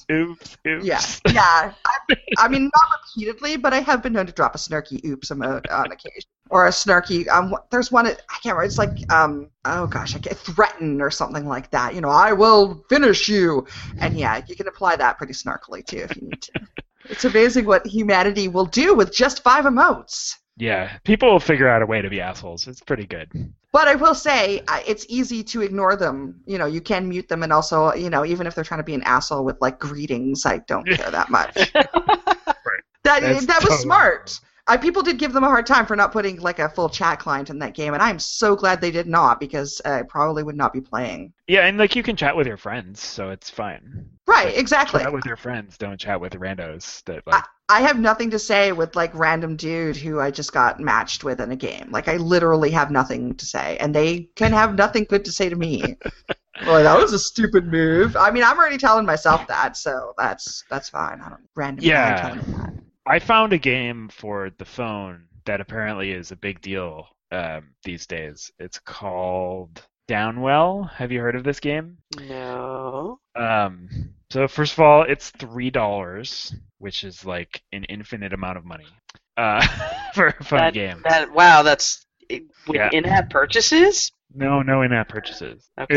Yeah. I mean, not repeatedly, but I have been known to drop a snarky oops emote on occasion, or a snarky. There's one I can't remember. It's like oh gosh, I can't threaten or something like that. You know, I will finish you, and yeah, you can apply that pretty snarkily too if you need to. It's amazing what humanity will do with just 5 emotes. Yeah, people will figure out a way to be assholes. It's pretty good. But I will say, it's easy to ignore them. You know, you can mute them, and also, you know, even if they're trying to be an asshole with, like, greetings, I don't care that much. Right. That That's was totally smart. People did give them a hard time for not putting, like, a full chat client in that game, and I'm so glad they did not, because I probably would not be playing. Yeah, and like you can chat with your friends, so it's fine. Right, Like, exactly. Chat with your friends. Don't chat with randos that like. I have nothing to say with, like, random dude who I just got matched with in a game. Like, I literally have nothing to say, and they can have nothing good to say to me. Boy, that was a stupid move. I mean, I'm already telling myself that, so that's fine. I don't random guy telling me that. I found a game for the phone that apparently is a big deal these days. It's called Downwell. Have you heard of this game? No. So first of all, it's $3, which is like an infinite amount of money for a fun game. Wow, that's with Yeah. in-app purchases? No in-app purchases. Okay.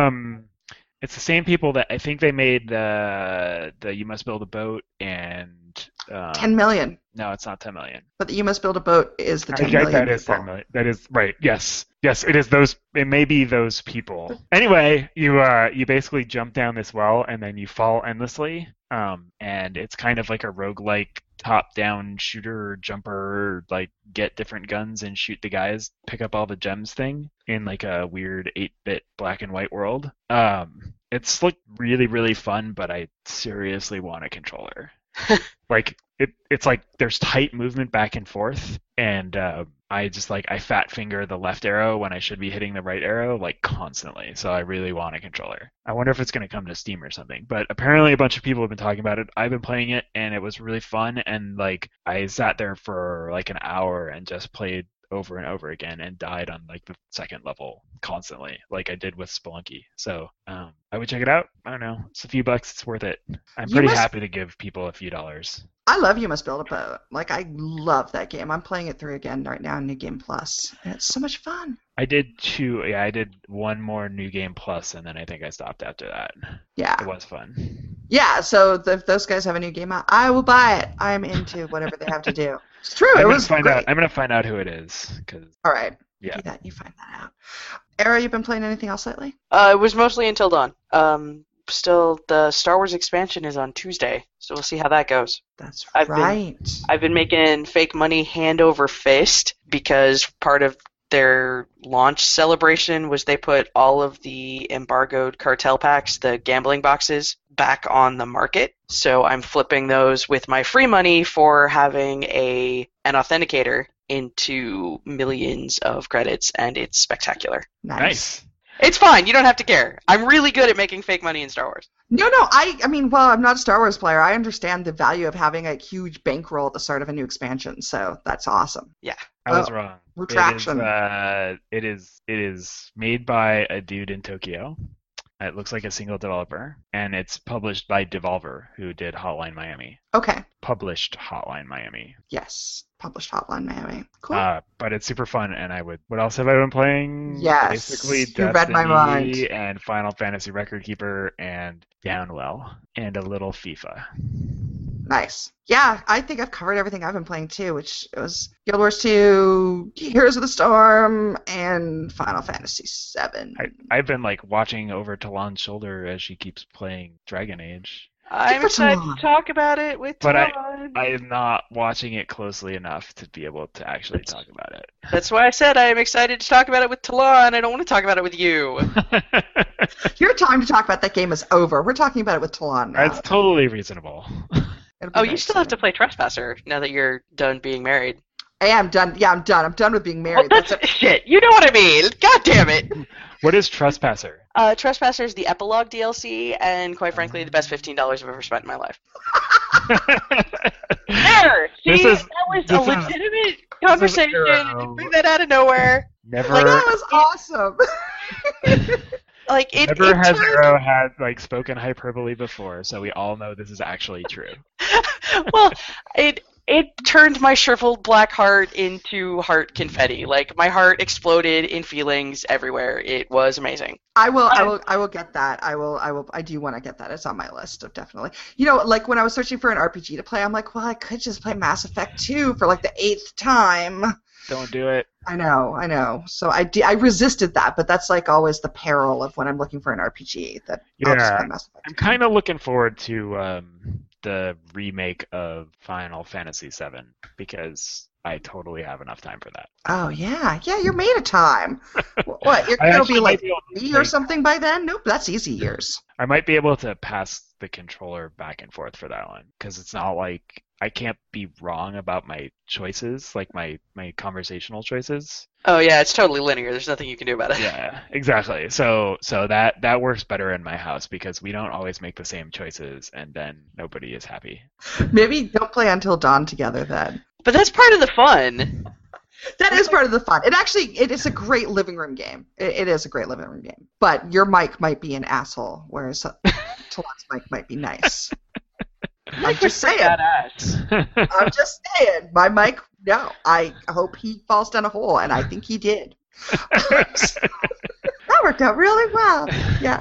It's the same people that I think they made the You Must Build a Boat and 10 million. No, it's not 10 million. But the You Must Build a Boat is the 10 Okay, million. that is people. 10 million. That is right. Yes, it is those. It may be those people. Anyway, you basically jump down this well and then you fall endlessly. And it's kind of like a roguelike top-down shooter jumper, like get different guns and shoot the guys, pick up all the gems thing in like a weird 8-bit black and white world. It's like really really fun, but I seriously want a controller. Like it's like there's tight movement back and forth, and I fat finger the left arrow when I should be hitting the right arrow like constantly. So I really want a controller. I wonder if it's going to come to Steam or something. But apparently a bunch of people have been talking about it. I've been playing it and it was really fun, and like I sat there for like an hour and just played over and over again and died on like the second level constantly, like I did with Spelunky. So I would check it out. I don't know, it's a few bucks, it's worth it. I'm pretty happy to give people a few dollars. I love You Must Build a Boat. Like, I love that game. I'm playing it through again right now in New Game Plus, and it's so much fun. I did one more New Game Plus, and then I think I stopped after that. Yeah. It was fun. Yeah, so if those guys have a new game out, I will buy it. I'm into whatever they have to do. It's true. I'm it gonna was find great. out. I'm gonna find out who it is, because All right. yeah. Do that. You find that out. Era, you been playing anything else lately? It was mostly Until Dawn. Still, the Star Wars expansion is on Tuesday, so we'll see how that goes. That's I've right. I've been making fake money hand over fist because part of their launch celebration was they put all of the embargoed cartel packs, the gambling boxes, back on the market. So I'm flipping those with my free money for having an authenticator into millions of credits, and it's spectacular. Nice. It's fine. You don't have to care. I'm really good at making fake money in Star Wars. No, I mean, well, I'm not a Star Wars player. I understand the value of having a huge bankroll at the start of a new expansion, so that's awesome. Yeah. I was wrong. Retraction. It is made by a dude in Tokyo. It looks like a single developer, and it's published by Devolver, who did Hotline Miami. Okay. Published Hotline Miami. Yes. Published Hotline Miami. Cool. But it's super fun, and what else have I been playing? Yes, Basically, you read my mind. Destiny and Final Fantasy Record Keeper and Downwell and a little FIFA. Nice. Yeah, I think I've covered everything I've been playing too, which was Guild Wars 2, Heroes of the Storm, and Final Fantasy 7. I've been like watching over Talon's shoulder as she keeps playing Dragon Age. I'm for excited Talon. to talk about it with But Talon. I am not watching it closely enough to be able to actually talk about it. That's why I said I am excited to talk about it with Talon. I don't want to talk about it with you. Your time to talk about that game is over. We're talking about it with Talon now. That's totally reasonable. It'll be Oh, you nice still have to soon. play Trespasser now that you're done being married. I am done. Yeah, I'm done. I'm done with being Well, married. that's shit. You know what I mean. God damn it. What is Trespasser? Trespasser is the epilogue DLC, and quite frankly, the best $15 I've ever spent in my life. There! This See, is- that was this a is- legitimate conversation. I didn't bring that out of nowhere. Never, that was awesome. Like it. never it has turned- Arrow had like spoken hyperbole before, so we all know this is actually true. Well, it It turned my shriveled black heart into heart confetti. Like, my heart exploded in feelings everywhere. It was amazing. I will get that. I do want to get that. It's on my list of definitely. You know, like when I was searching for an RPG to play, I'm like, well, I could just play Mass Effect 2 for like the 8th time. Don't do it. I know. So I resisted that, but that's like always the peril of when I'm looking for an RPG that I'll just play Mass Effect 2. I'm kind of looking forward to the remake of Final Fantasy VII because I totally have enough time for that. Oh yeah, you're made of time. What? It'll be like 3 or something by then? Nope, that's easy years. I might be able to pass the controller back and forth for that one because it's not like I can't be wrong about my choices, like my conversational choices. Oh yeah, it's totally linear. There's nothing you can do about it. Yeah, exactly. So that works better in my house because we don't always make the same choices, and then nobody is happy. Maybe don't play Until Dawn together then. But that's part of the fun. That is part of the fun. It is a great living room game. It is a great living room game. But your mic might be an asshole, whereas Talon's mic might be nice. I'm just saying. I'm just saying. My mic, no. I hope he falls down a hole, and I think he did. That worked out really well. Yeah.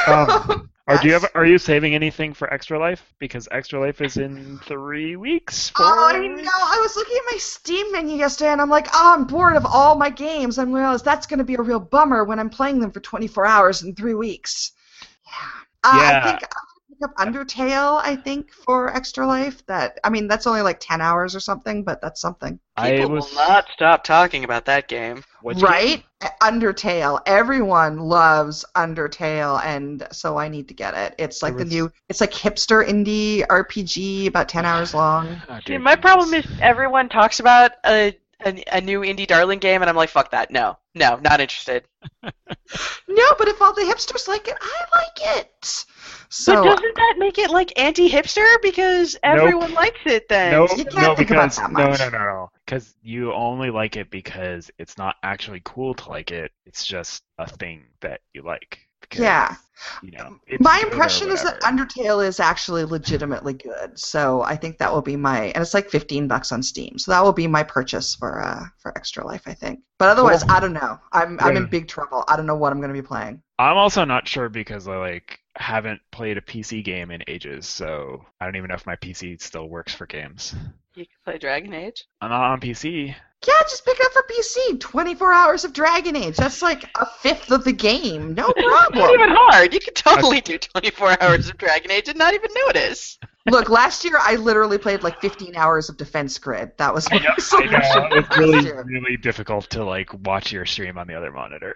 Yes. Are you saving anything for Extra Life? Because Extra Life is in 3 weeks. Oh, I know. I was looking at my Steam menu yesterday, and I'm like, I'm bored of all my games. I realized that's going to be a real bummer when I'm playing them for 24 hours in 3 weeks. Yeah. I think I'm going to pick up Undertale, for Extra Life. That's only like 10 hours or something, but that's something. People will not stop talking about that game. Right? Undertale. Everyone loves Undertale, and so I need to get it. It's like it's like hipster indie RPG, about 10 hours long. See, my problem is everyone talks about a new indie darling game, and I'm like, fuck that. No, not interested. No, but if all the hipsters like it, I like it. So, but doesn't that make it like anti-hipster because everyone likes it then? You can't think about that much. No. Because you only like it because it's not actually cool to like it. It's just a thing that you like. Because, yeah. My impression is that Undertale is actually legitimately good. So I think that will be and it's like $15 on Steam. So that will be my purchase for Extra Life, I think. But otherwise, I don't know. I'm in big trouble. I don't know what I'm going to be playing. I'm also not sure because I haven't played a PC game in ages, so I don't even know if my PC still works for games. You can play Dragon Age. I'm not on PC. Yeah, just pick it up for PC. 24 hours of Dragon Age. That's like a fifth of the game. No problem. It's not even hard. You could totally do 24 hours of Dragon Age and not even notice. Look, last year I literally played like 15 hours of Defense Grid. That was my solution. It's really difficult to watch your stream on the other monitor.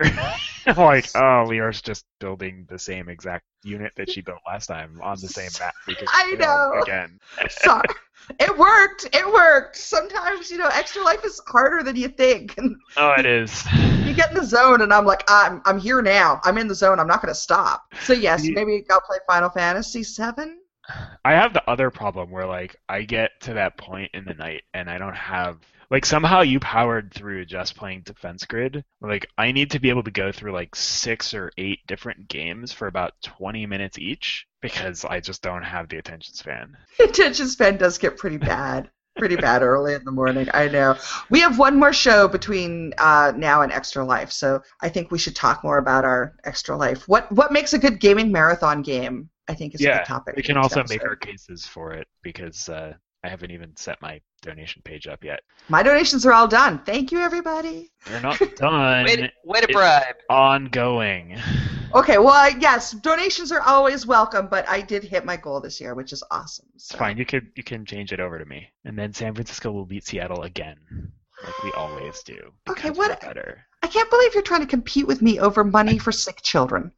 Liara's just building the same exact unit that she built last time on the same map. I know. Again. Sorry. It worked. Sometimes, Extra Life is harder than you think. Oh, it is. You get in the zone, and I'm like, I'm here now. I'm in the zone. I'm not going to stop. So yes, maybe I'll play Final Fantasy VII. I have the other problem where I get to that point in the night and I don't have somehow you powered through just playing Defense Grid. I need to be able to go through 6 or 8 different games for about 20 minutes each because I just don't have the attention span. Attention span does get pretty bad. Pretty bad early in the morning, I know. We have one more show between now and Extra Life, so I think we should talk more about our Extra Life. What makes a good gaming marathon game, I think, is a good topic. We can also make our cases for it because I haven't even set my donation page up yet. My donations are all done. Thank you, everybody. They're not done. way to bribe. It's ongoing. Okay, well, yes, donations are always welcome, but I did hit my goal this year, which is awesome. So. It's fine. You can change it over to me, and then San Francisco will beat Seattle again, like we always do. Okay, we're better. I can't believe you're trying to compete with me over money for sick children.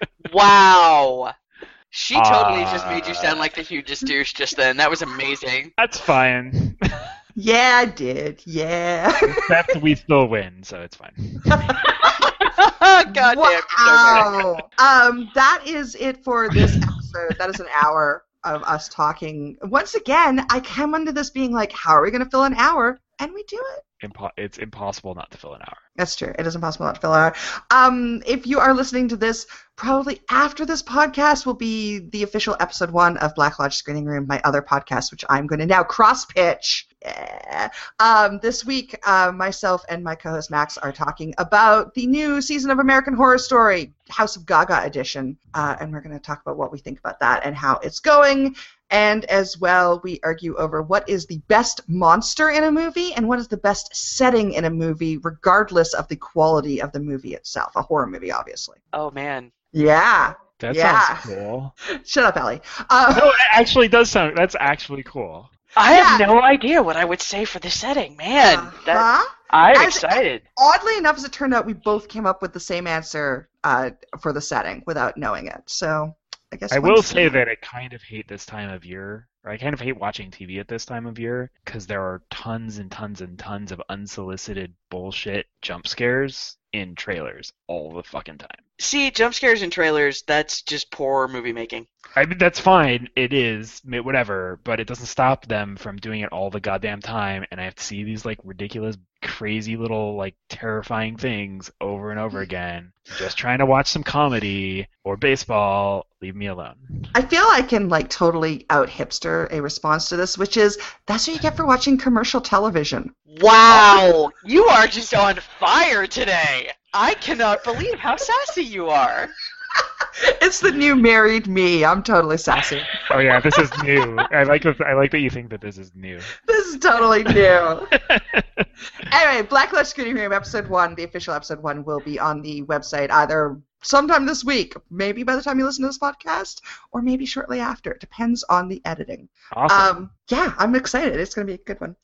Wow. She totally just made you sound like the hugest douche just then. That was amazing. That's fine. Yeah, I did. Yeah. Except we still win, so it's fine. God damn. Wow. That is it for this episode. That is an hour of us talking. Once again, I come into this being like, how are we going to fill an hour? And we do it. It's impossible not to fill an hour. That's true. It is impossible not to fill an hour. If you are listening to this, probably after this podcast will be the official episode 1 of Black Lodge Screening Room, my other podcast, which I'm going to now cross-pitch Yeah. This week, myself and my co-host Max are talking about the new season of American Horror Story, House of Gaga edition, and we're going to talk about what we think about that and how it's going. And as well, we argue over what is the best monster in a movie and what is the best setting in a movie, regardless of the quality of the movie itself. A horror movie, obviously. Oh, man. Yeah. That Yeah. sounds cool. Shut up, Ellie. No, it actually does sound. That's actually cool. I have Yeah. no idea what I would say for the setting. Man, Uh-huh. I'm As- excited. Oddly enough, as it turned out, we both came up with the same answer for the setting without knowing it. So I guess I one will see. say that I kind of hate this time of year, or I kind of hate watching TV at this time of year, because there are tons and tons and tons of unsolicited bullshit jump scares in trailers all the fucking time. See, jump scares and trailers, that's just poor movie making. I mean, that's fine. It is, whatever, but it doesn't stop them from doing it all the goddamn time, and I have to see these, like, ridiculous, crazy little, like, terrifying things over and over again. Just trying to watch some comedy or baseball. Leave me alone. I feel I can like totally out hipster a response to this, which is that's what you get for watching commercial television. Wow, you are just on fire today. I cannot believe how sassy you are. It's the new married me. I'm totally sassy. Oh yeah, this is new. I like that you think that this is new. This is totally new. Anyway, Blacklist Screening Room episode 1, the official episode 1, will be on the website either sometime this week, maybe by the time you listen to this podcast, or maybe shortly after. It depends on the editing. Awesome. Yeah, I'm excited. It's going to be a good one.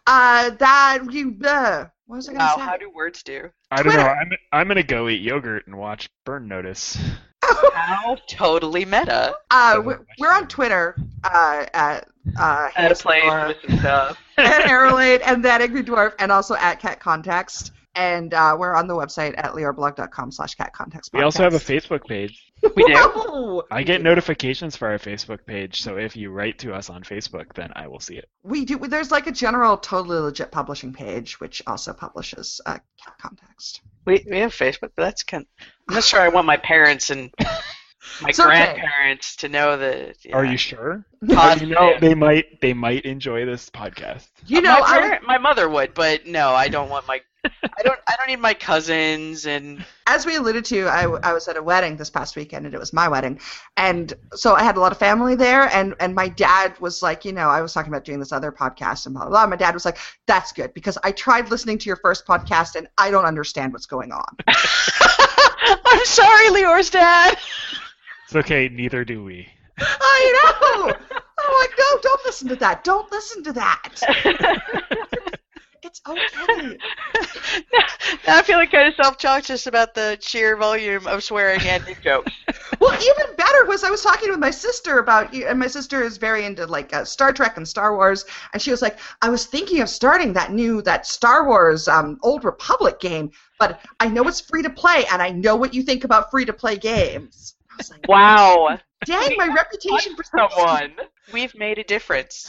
What was I going to Wow, say? how do words do? I don't know. Twitter. I'm gonna go eat yogurt and watch Burn Notice. How totally meta. We're on Twitter at At a Handsome place Dwarf, with some stuff. at Aerolade, and that Angry Dwarf, and also at Cat Context. And we're on the website at leorblog.com/catcontextpodcast. We also have a Facebook page. We do. Whoa! I get notifications for our Facebook page, so if you write to us on Facebook, then I will see it. We do. There's like a general, totally legit publishing page, which also publishes Cat Context. We have Facebook, but that's kind of... I'm not sure I want my parents and my It's okay. grandparents to know that... Yeah. Are you sure? Positive. You know, they might enjoy this podcast. You know, my mother would, but no, I don't want my... I don't need my cousins and... as we alluded to, I was at a wedding this past weekend, and it was my wedding, and so I had a lot of family there, and my dad was like, I was talking about doing this other podcast and blah, blah, blah. My dad was like, that's good, because I tried listening to your first podcast, and I don't understand what's going on. I'm sorry, Leor's dad! It's okay, neither do we. I know! I'm like, no, don't listen to that. Don't listen to that. It's okay. Now I feel like kind of self-conscious about the sheer volume of swearing and dick jokes. Well, even better was I was talking with my sister about, and my sister is very into like Star Trek and Star Wars, and she was like, I was thinking of starting that Star Wars Old Republic game, but I know it's free to play, and I know what you think about free to play games. I was like, Wow. dang, my reputation for Someone. We've made a difference.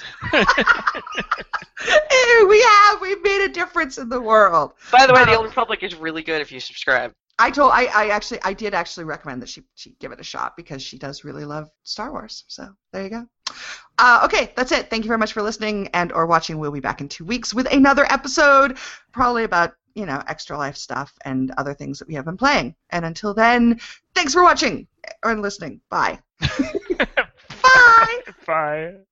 We've made a difference in the world. By the way, the Old Republic is really good if you subscribe. I did actually recommend that she give it a shot because she does really love Star Wars. So there you go. Okay, that's it. Thank you very much for listening and or watching. We'll be back in 2 weeks with another episode, probably about Extra Life stuff and other things that we have been playing. And until then, thanks for watching or listening. Bye. Bye. Bye.